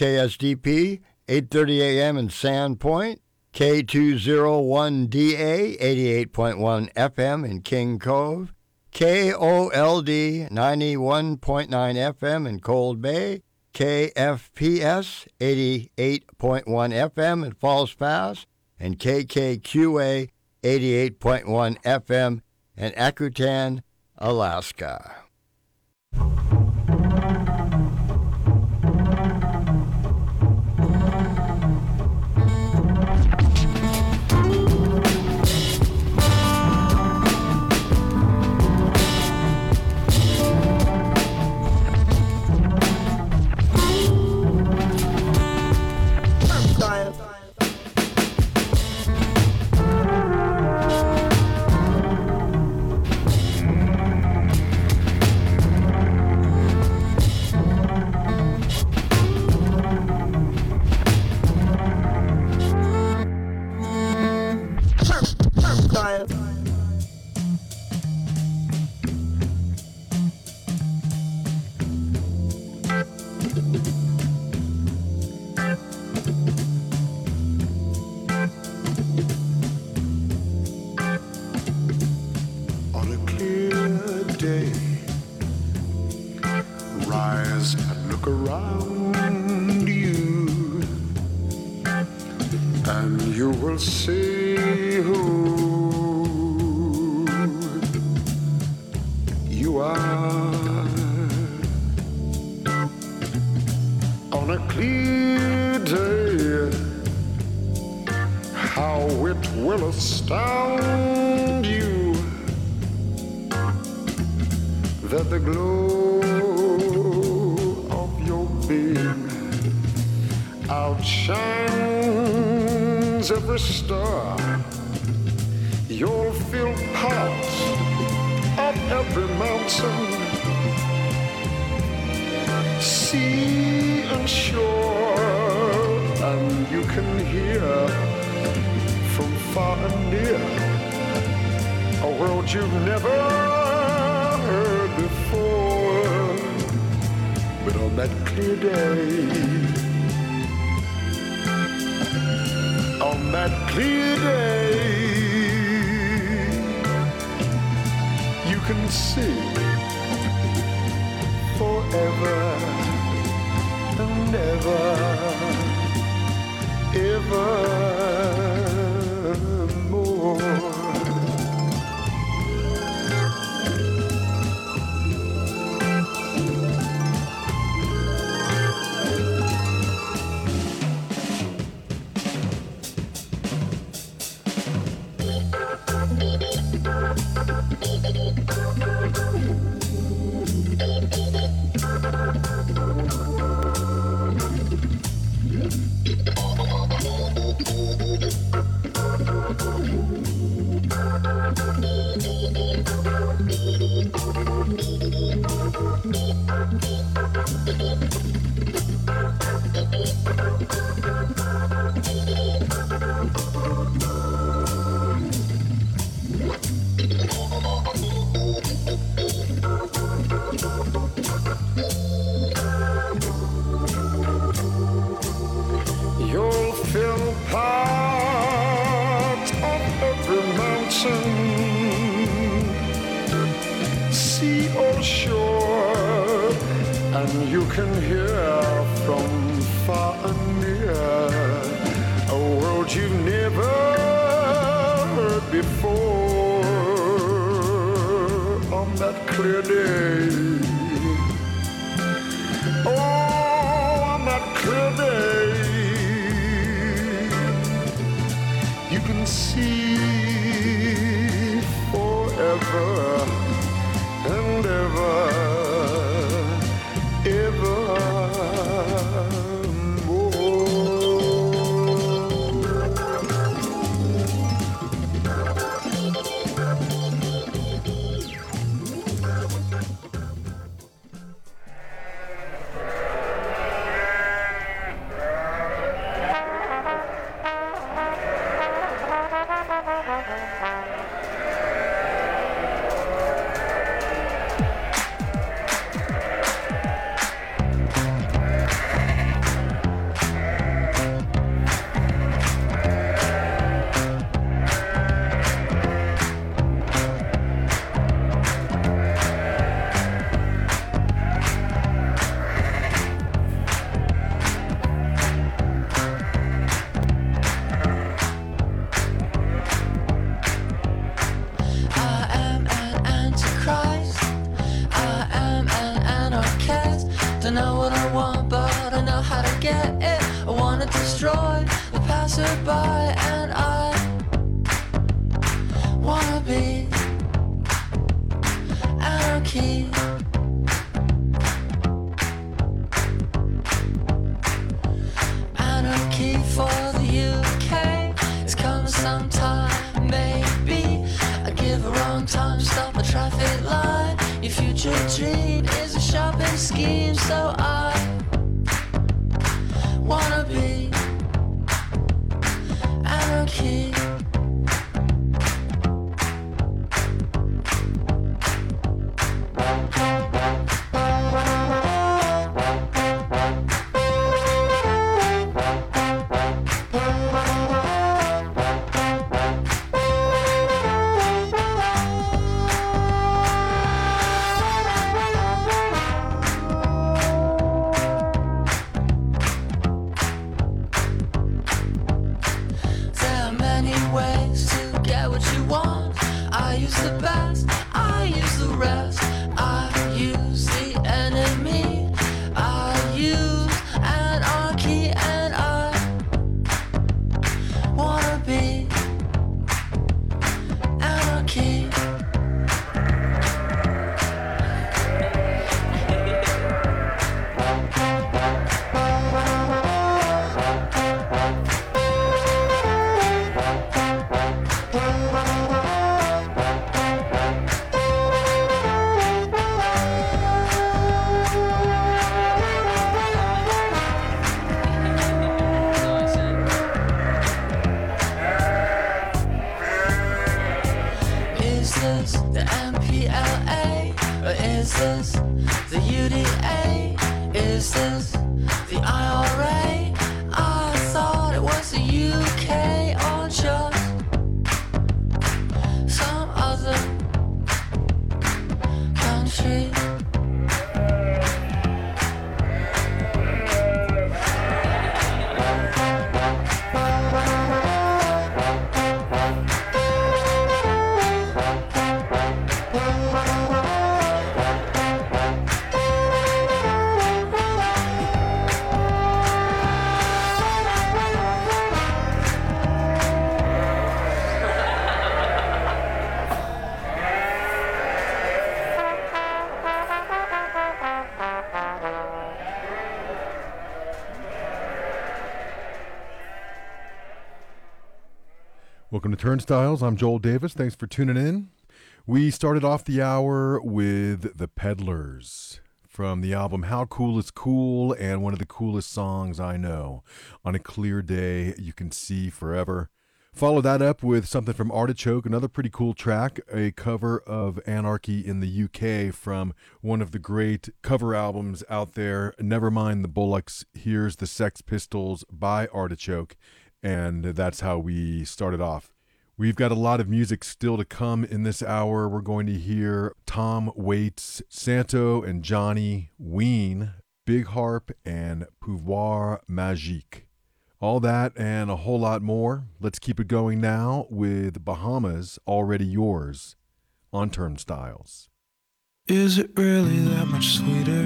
KSDP, 8:30 a.m. in Sandpoint, K201DA, 88.1 FM in King Cove, KOLD, 91.9 FM in Cold Bay, KFPS, 88.1 FM in Falls Pass, and KKQA, 88.1 FM in Akutan, Alaska. what I want, but I know how to get it. I wanna destroy the passerby, and I wanna be anarchy. Anarchy for the UK is coming sometime, maybe. I give a wrong time, stop a traffic light. Your future dream is a shopping scheme, so I wanna be anarchy. Welcome to Turnstiles. I'm Joel Davis. Thanks for tuning in. We started off the hour with The Peddlers from the album How Cool Is Cool, and one of the coolest songs I know, On a Clear Day You Can See Forever. Follow that up with something from Artichoke, another pretty cool track, a cover of Anarchy in the UK from one of the great cover albums out there, Nevermind the Bollocks. Here's the Sex Pistols by Artichoke. And that's how we started off. We've got a lot of music still to come in this hour. We're going to hear Tom Waits, Santo and Johnny, Ween, Big Harp, and Pouvoir Magique. All that and a whole lot more. Let's keep it going now with Bahamas, Already Yours, on Turnstiles. Is it really that much sweeter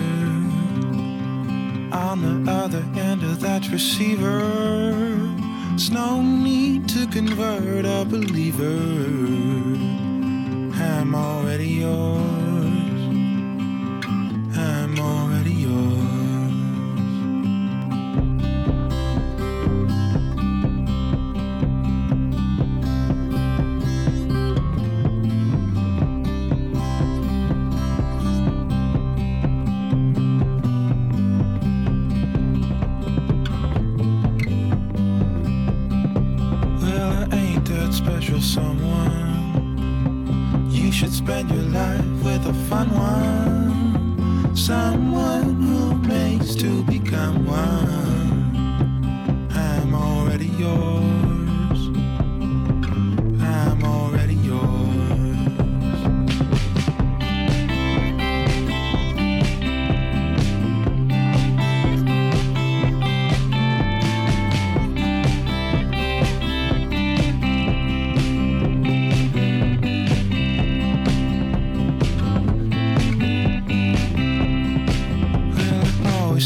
on the other end of that receiver? There's no need to convert a believer. I'm already yours. I'm already yours. Special someone. You should spend your life with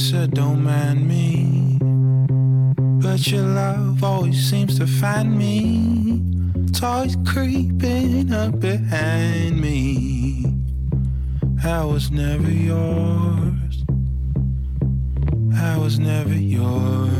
said don't mind me, but your love always seems to find me. It's always creeping up behind me. I was never yours. I was never yours.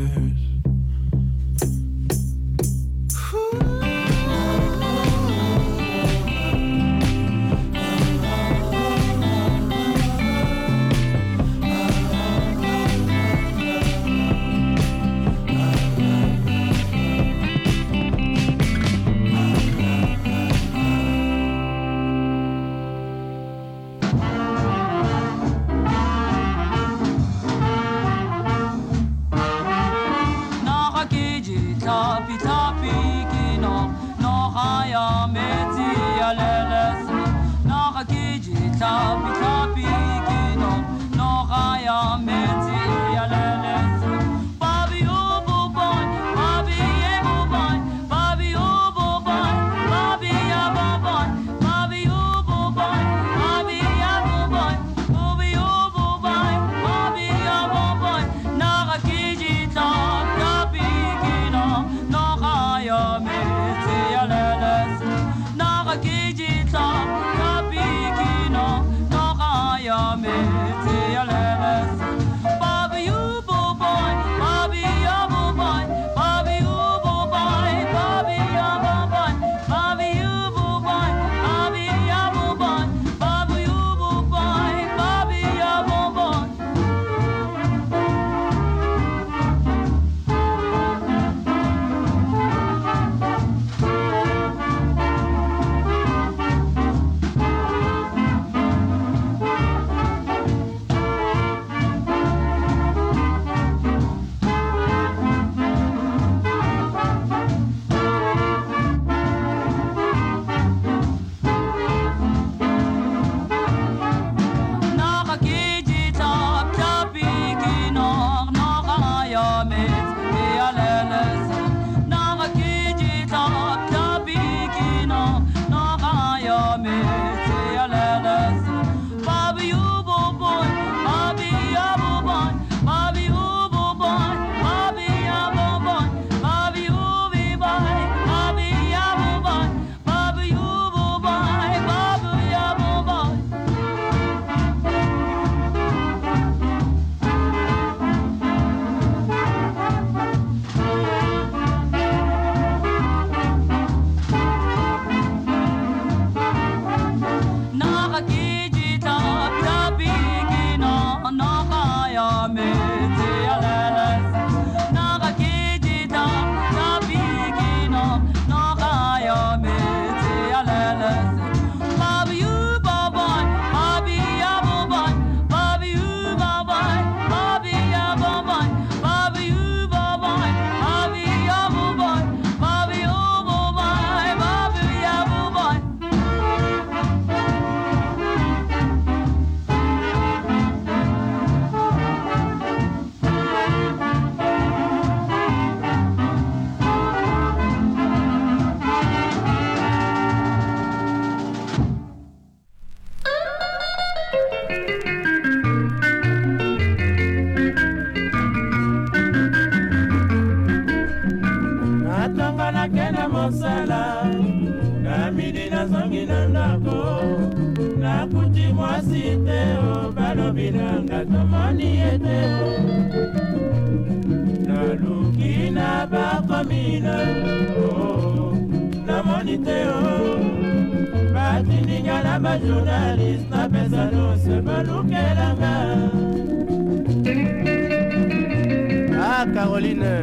Ah, Caroline,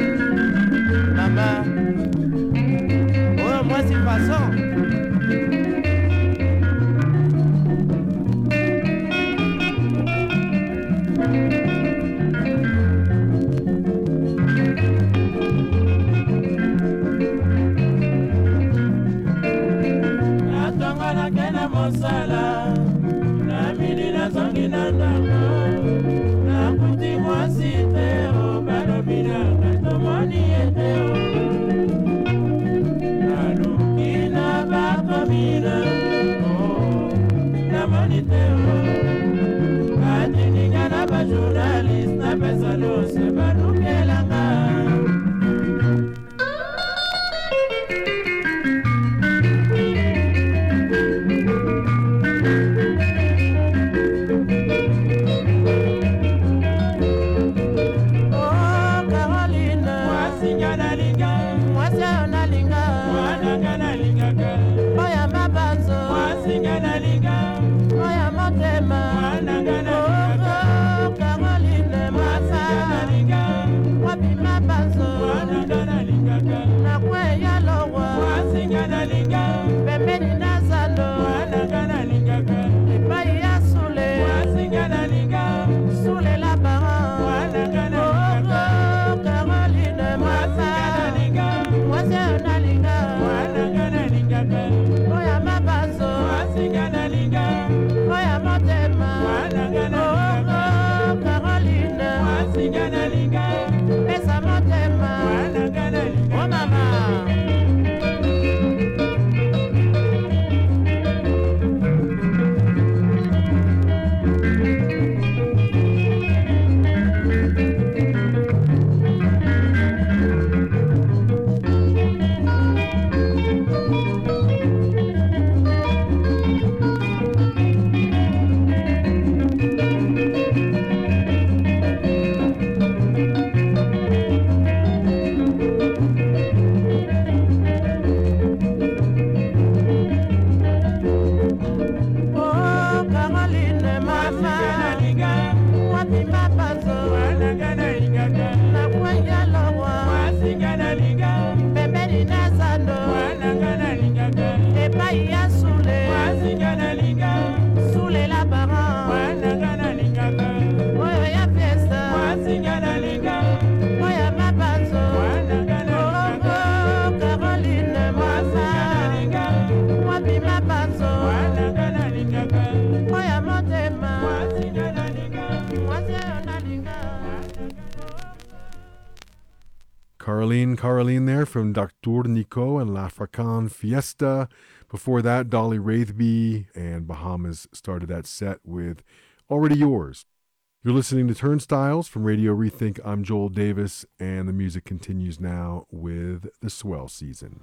maman, oh, moi c'est façon. Journaliste Caroline there from Dr. Nico and L'African Fiesta. Before that, Dolly Wraithby and Bahamas started that set with Already Yours. You're listening to Turnstiles from Radio Rethink. I'm Joel Davis, and the music continues now with The Swell Season.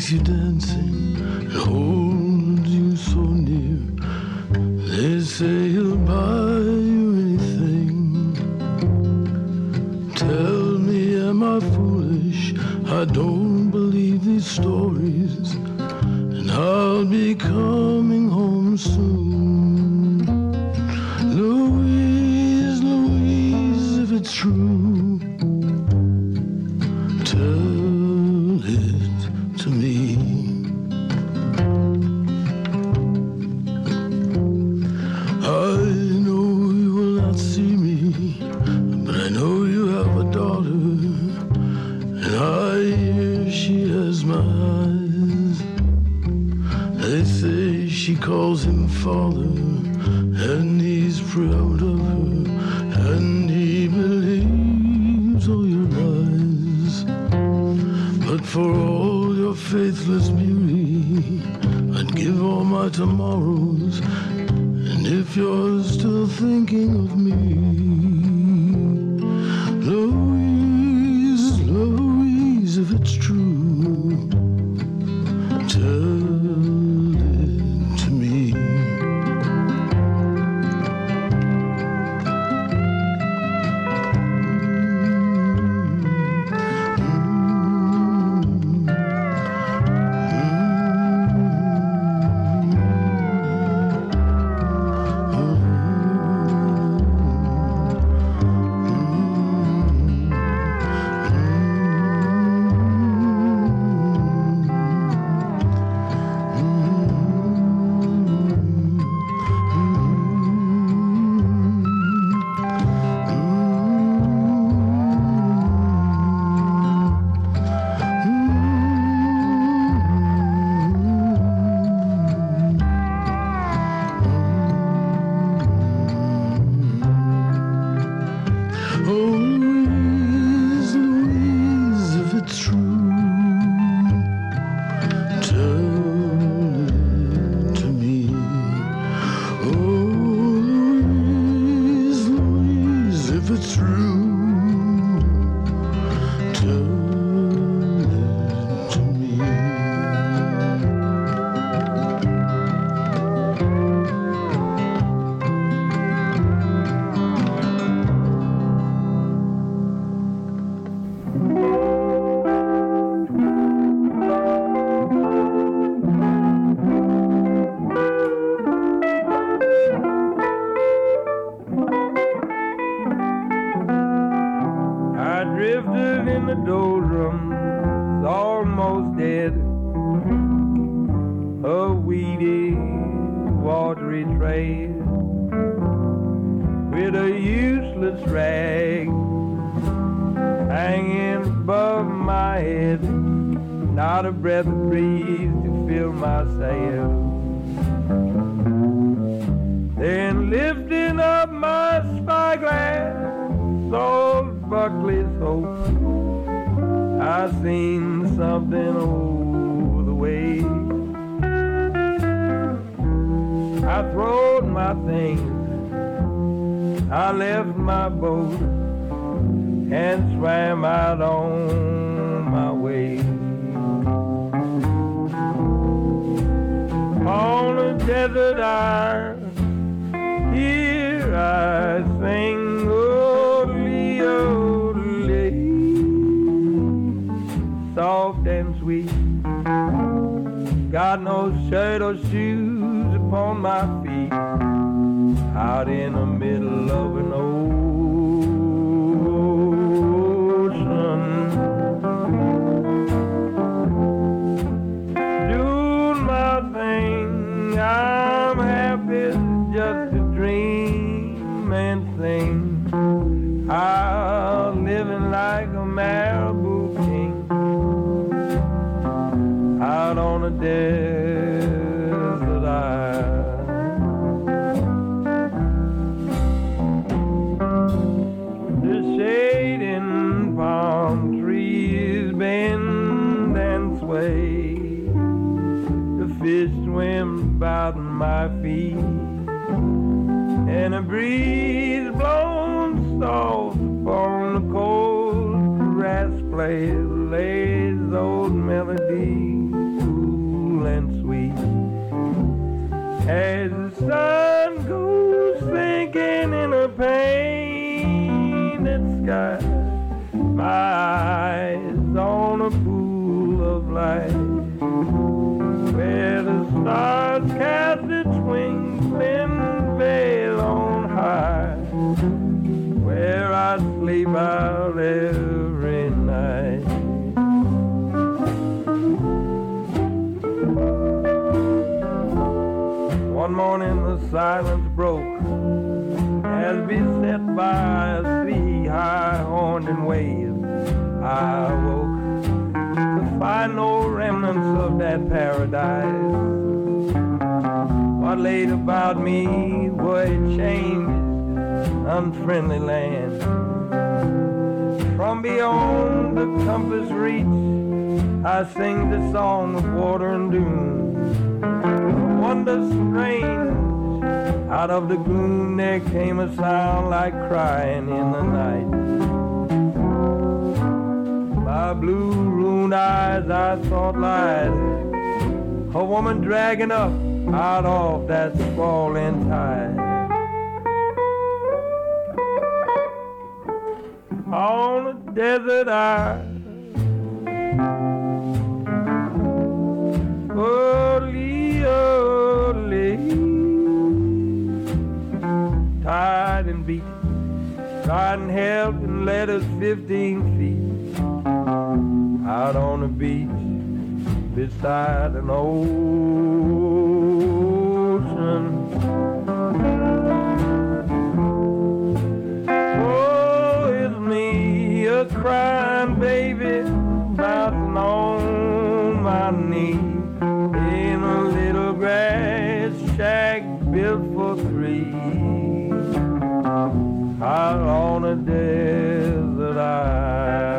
makes you dancing and holds you so near. They say he'll buy you anything. Tell me, am I foolish? I don't believe these stories, and I'll be coming home soon. Louise, Louise, if it's true, tell it to me. I know you will not see me, but I know you have a daughter, and I hear she has my eyes. They say she calls him father, and he's proud of her, and he believes all your lies. But for all your faithless beauty, I'd give all my tomorrows. And if you're still thinking of me, Louise, Louise, if it's true, tell it to me. Oh, Louise, Louise, if it's true, tell it to me. Oh, Louise, Louise, if it's true, tell it to me. I drifted in the doldrums, almost dead. A weedy, watery trail with a useless rag hanging above my head. Not a breath of breeze to fill my sails. Then lifting up my spyglass, old Buckley's hope, I seen something over the way. I throwed my things, I left my boat, and swam out on my way. On a desert island, here I sing, "Ole, ole," soft and sweet. Got no shirt or shoes upon my feet, out in the middle of an ocean, doing my thing. I'm happy just to dream and sing. I'm living like a Malibu king, out on a desert island. The shading palm trees bend and sway. The fish swim about my feet, and a breeze blows soft upon the cold grass plays old melodies as the sun goes sinking in a painted sky. My eyes on a pool of light where the stars cast a twinkling veil on high, where I sleep out every night. One morning the silence broke as beset by a sea high horned and wave. I awoke to find no remnants of that paradise. What laid about me were a changed, unfriendly land. From beyond the compass reach, I sing the song of water and dune. A wonder strange, out of the gloom there came a sound like crying in the night. My blue ruined eyes I thought lied, a woman dragging up out of that sprawling tide. On a desert isle, early, tied and beat, tried and helped and led us 15 feet out on the beach beside an ocean. Oh, it's me, a crying baby, bouncing on my knee in a little grass shack built for three out on a desert isle.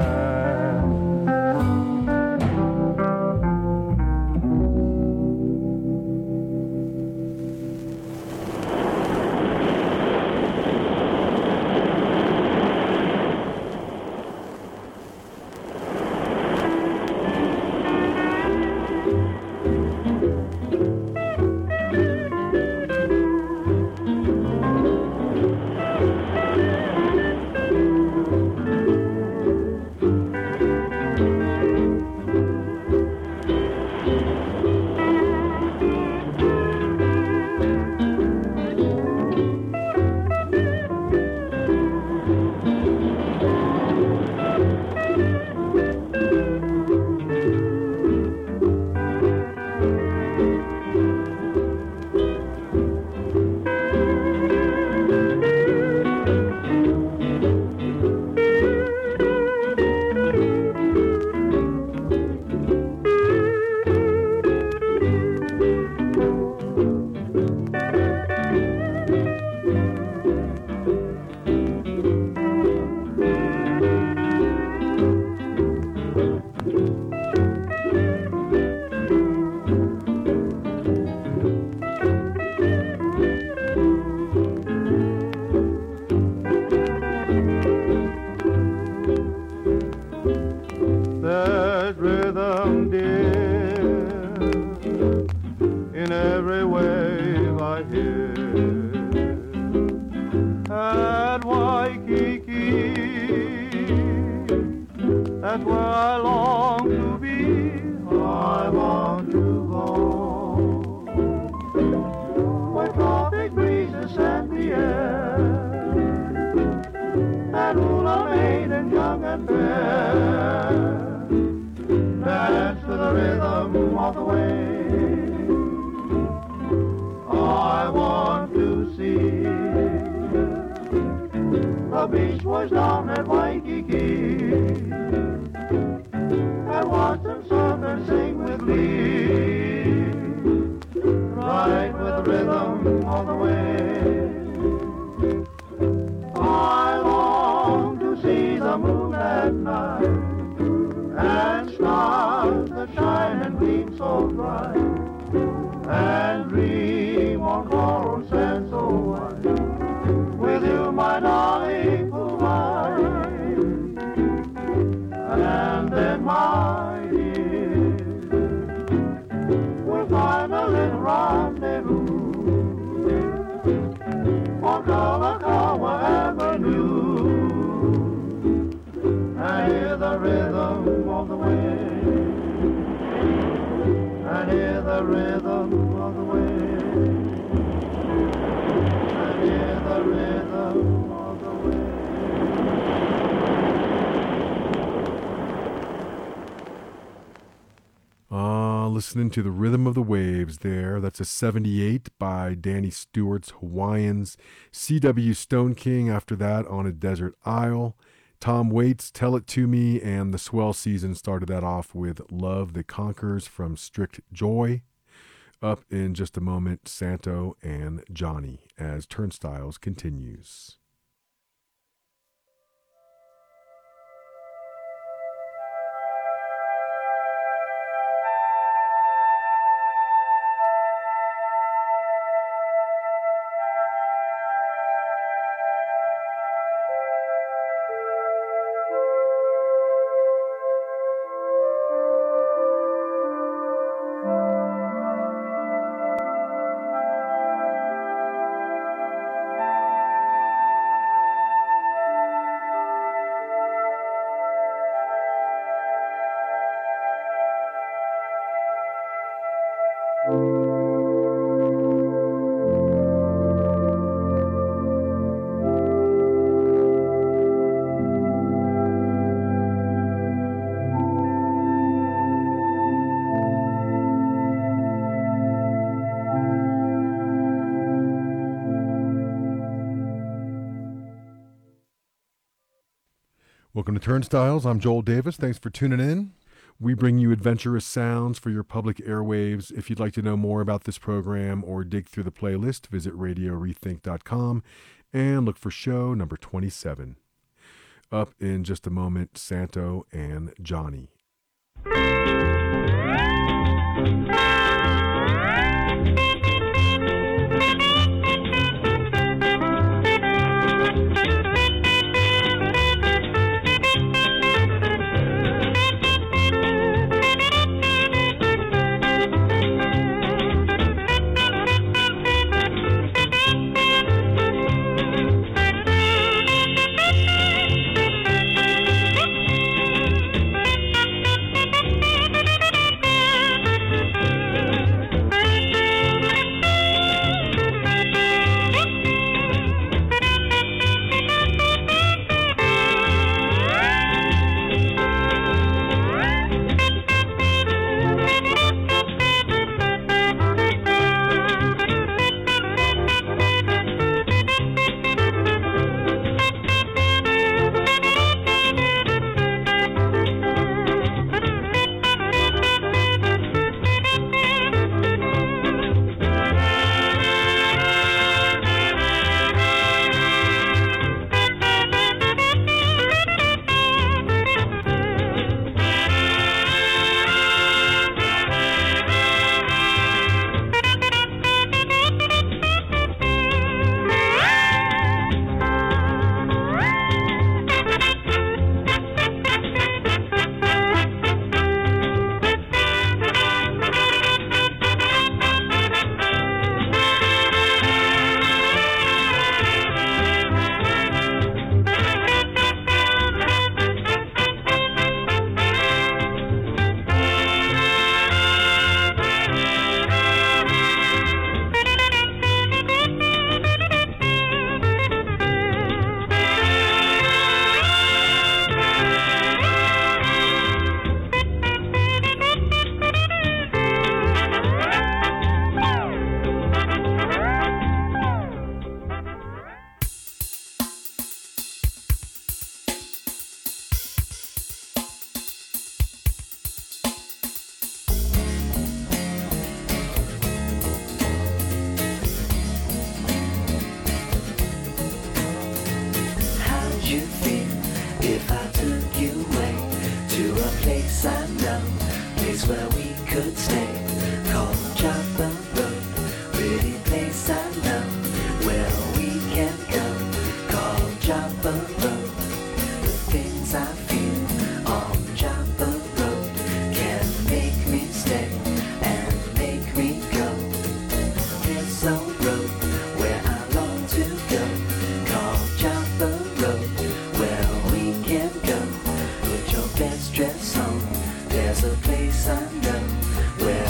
That's where I long to be. I want to go. Where tropic breezes scent the air, and hula maiden young and fair dance to the rhythm of the wave. I want to see the Beach Boys down at Waikiki, and watch them surf and sing with glee, right with the rhythm of the wave. I long to see the moon at night, and stars that shine and gleam so bright, and dream on coral sands so white, with you, my darling, for mine. And then, my dear, we'll find a little rendezvous rhythm of the waves. I hear the rhythm of the waves. Listening to the rhythm of the waves there. That's a 78 by Danny Stewart's Hawaiians. C.W. Stone King after that on A Desert Isle. Tom Waits, Tell It To Me, and The Swell Season started that off with Love That Conquers from Strict Joy. Up in just a moment, Santo and Johnny as Turnstiles continues. Welcome to Turnstiles. I'm Joel Davis. Thanks for tuning in. We bring you adventurous sounds for your public airwaves. If you'd like to know more about this program or dig through the playlist, visit radiorethink.com and look for show number 27. Up in just a moment, Santo and Johnny. There's a place I know where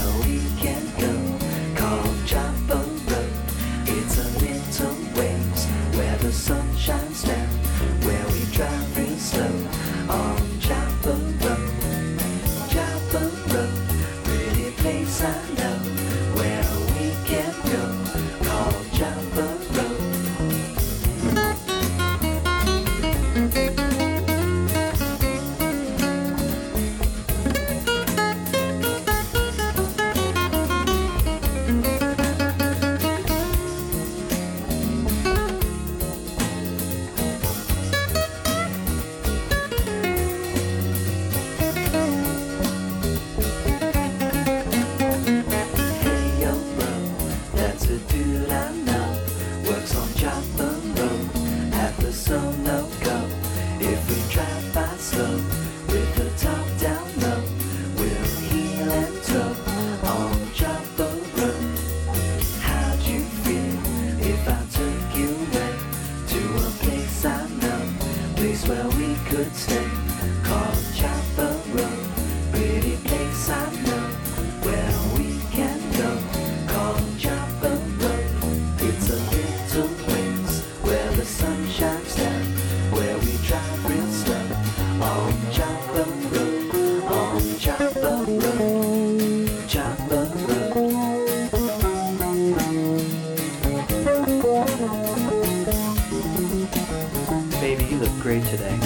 the solo go. If we drive by slow, with the top down low, we'll heel and toe on Jumbo Road. How'd you feel if I took you away to a place I know, place where we could stay, called Jumbo Road? Pretty place I know, where we can go, called Jumbo Road. It's a little place where the sun shines down, where we drive real slow on Jumbo Road, on Jumbo Road, Jumbo Road. Baby, you look great today.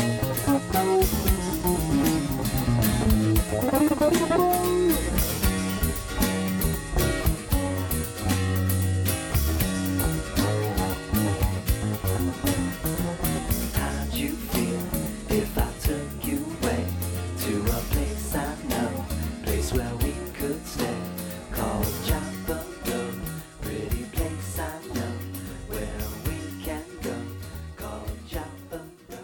How'd you feel if I took you away to a place I know, place where we could stay, called Jumbo Road? Pretty place I know, where we can go, called Jumbo Road.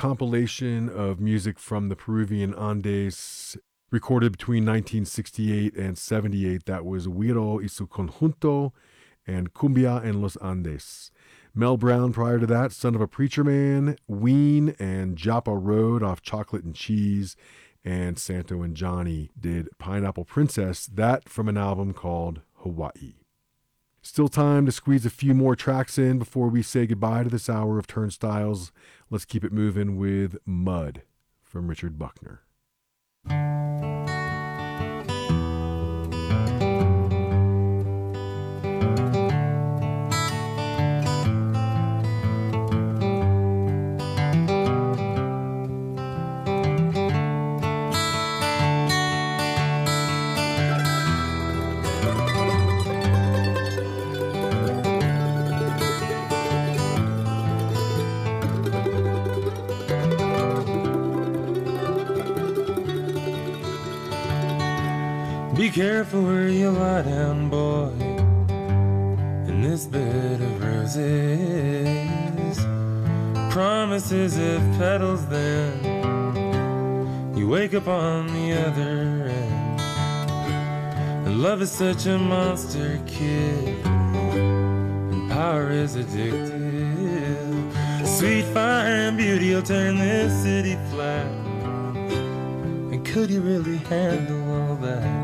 compilation of music from the Peruvian Andes recorded between 1968 and 78. That was Huiro y su Conjunto and Cumbia en los Andes. Mel Brown prior to that, Son of a Preacher Man, Ween and Japa Road off Chocolate and Cheese, and Santo and Johnny did Pineapple Princess, that from an album called Hawaii. Still time to squeeze a few more tracks in before we say goodbye to this hour of Turnstiles. Let's keep it moving with Mud from Richard Buckner. Be careful where you lie down, boy, in this bed of roses. Promises of petals, then you wake up on the other end. And love is such a monster, kid, and power is addictive. Sweet fire and beauty will turn this city flat. And could you really handle all that?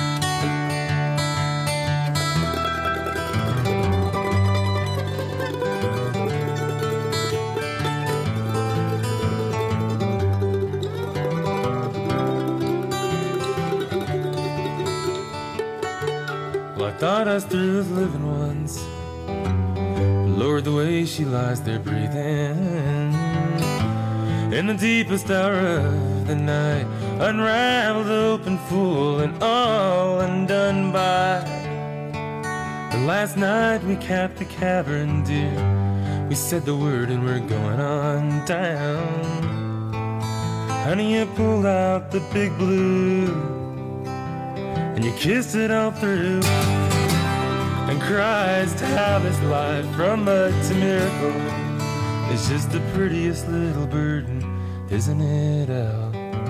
Well, I thought us through as living ones. Lord, the way she lies there breathing in the deepest hour of the night, unraveled, open, full, and all undone by. And last night we capped the cavern, dear. We said the word and we're going on down. Honey, you pulled out the big blue and you kissed it all through. And Christ, how this life from mud to miracle is just the prettiest little burden, isn't it, Al?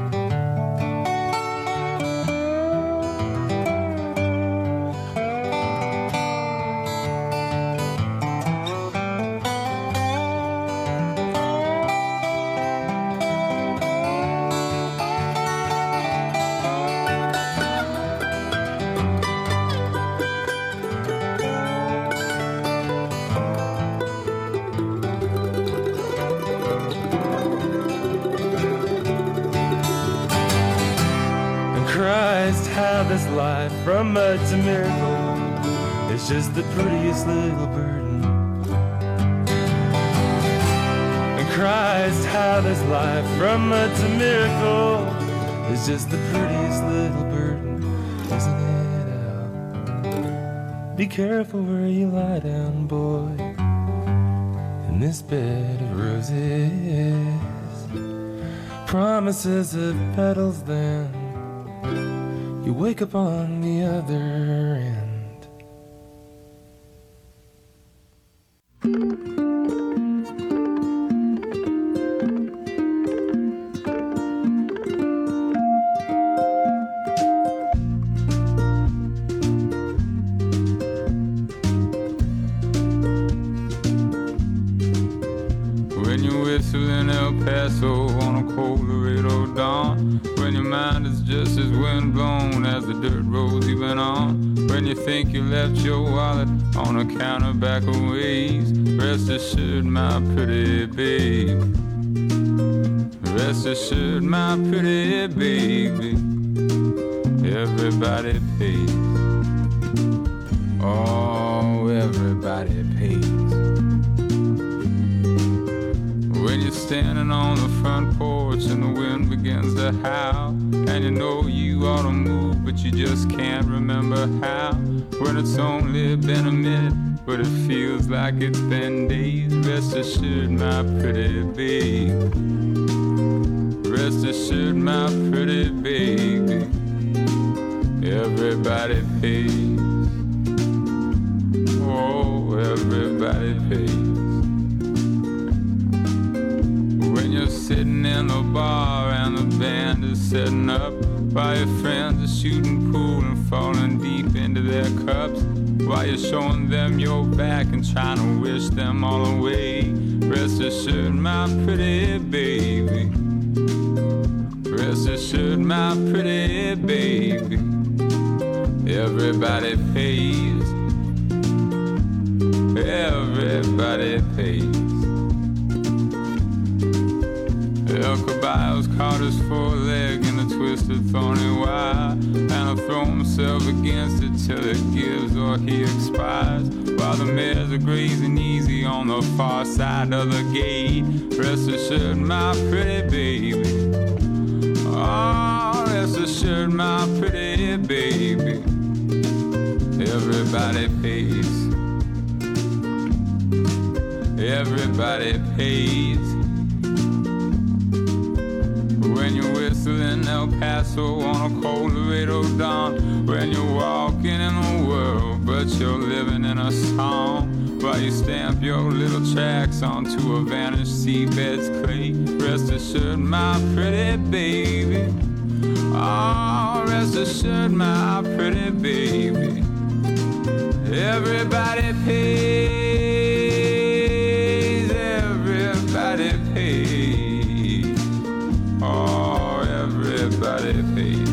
This life from mud to miracle is just the prettiest little burden. And Christ, how this life from mud to miracle is just the prettiest little burden, isn't it, Al? Be careful where you lie down, boy, in this bed of roses. Promises of petals, then you wake up on the other end. When you whistle in El Paso on a cold Laredo dawn, when your mind is just as windblown as the dirt roads you've been on, when you think you left your wallet on a counter back a ways, rest assured, my pretty babe, rest assured, my pretty baby, everybody pays. Oh, everybody pays. When you're standing on the front porch and the wind begins to howl, and you know you ought to move, but you just can't remember how. When it's only been a minute, but it feels like it's been days, rest assured, my pretty babe, rest assured, my pretty baby, everybody pays. Oh, everybody pays. When you're sitting in the bar and the band is setting up, while your friends are shooting pool and falling deep into their cups, while you're showing them your back and trying to wish them all away. Rest assured, my pretty baby. Rest assured, my pretty baby. Everybody pays. Everybody pays. El Caballo's caught his foreleg in a twisted thorny wire, and he'll throw himself against it till it gives or he expires, while the mares are grazing easy on the far side of the gate. Rest assured, my pretty baby. Oh, rest assured, my pretty baby. Everybody pays. Everybody pays. When you're whistling El Paso on a cold Laredo dawn, when you're walking in the world but you're living in a song, while you stamp your little tracks onto a vanished seabed's clay. Rest assured, my pretty baby. Oh, rest assured, my pretty baby. Everybody pays. Everybody pays. Oh, everybody pays.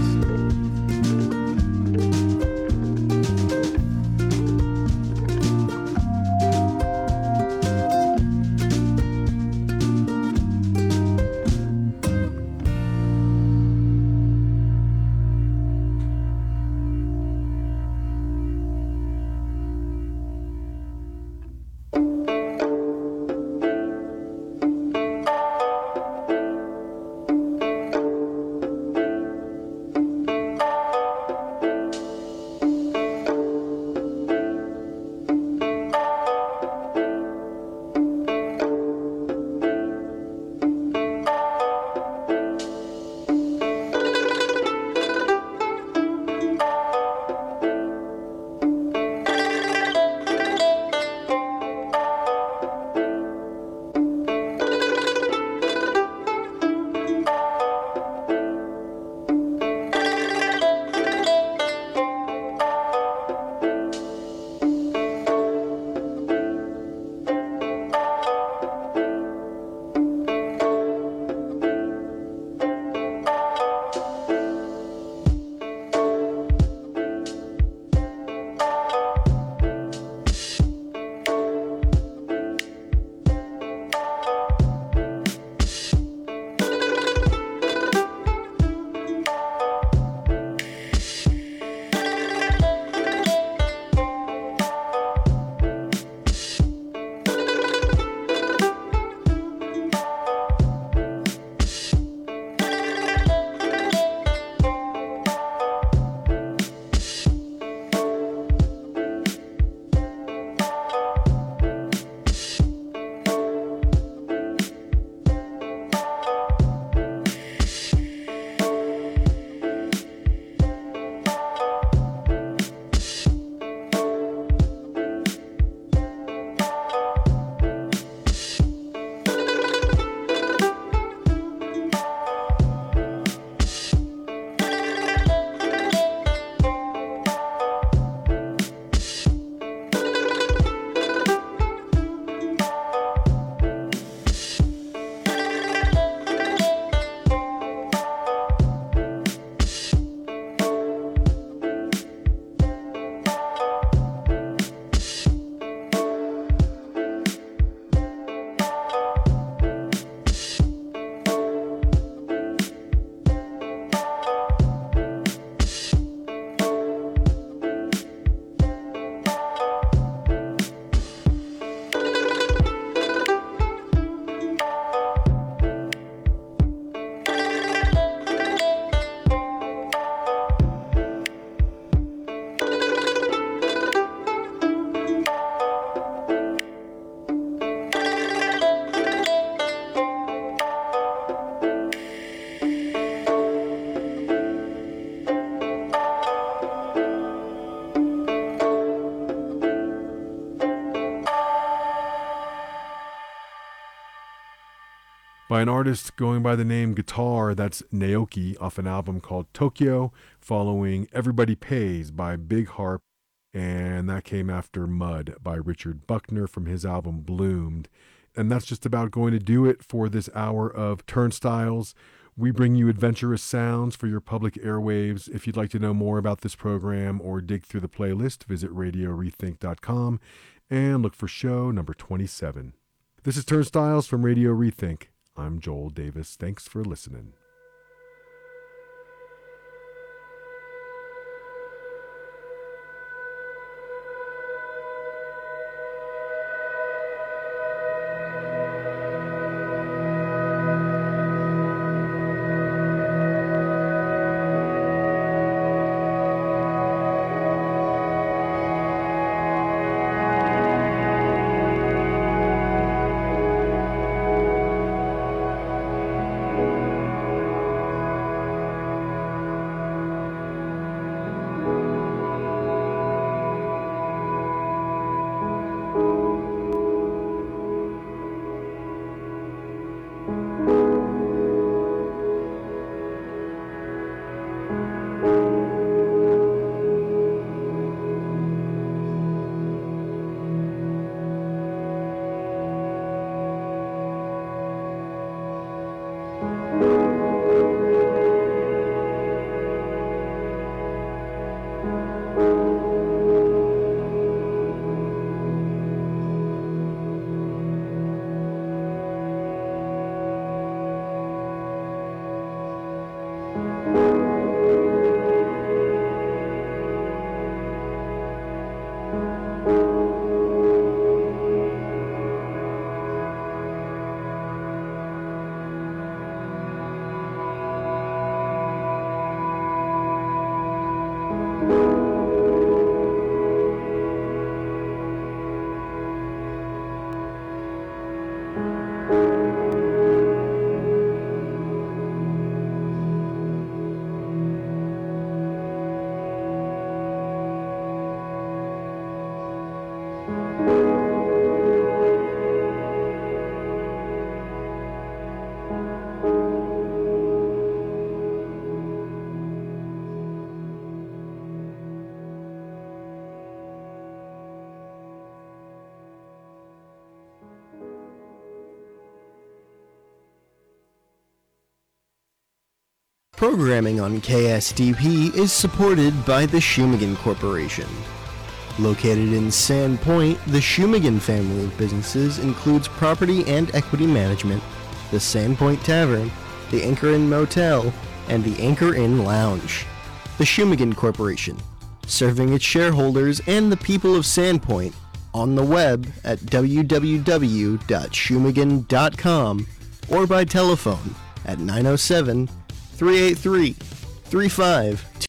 by an artist going by the name Guitar. That's Naoki, off an album called Tokyo, following Everybody Pays by Big Harp, and that came after Mud by Richard Buckner from his album Bloomed. And that's just about going to do it for this hour of Turnstiles. We bring you adventurous sounds for your public airwaves. If you'd like to know more about this program or dig through the playlist, visit radiorethink.com and look for show number 27. This is Turnstiles from Radio Rethink. I'm Joel Davis. Thanks for listening. Programming on KSDP is supported by the Shumagan Corporation. Located in Sandpoint, the Shumagan family of businesses includes property and equity management, the Sandpoint Tavern, the Anchor Inn Motel, and the Anchor Inn Lounge. The Shumagan Corporation, serving its shareholders and the people of Sandpoint on the web at www.shumagan.com or by telephone at 907-383-3522.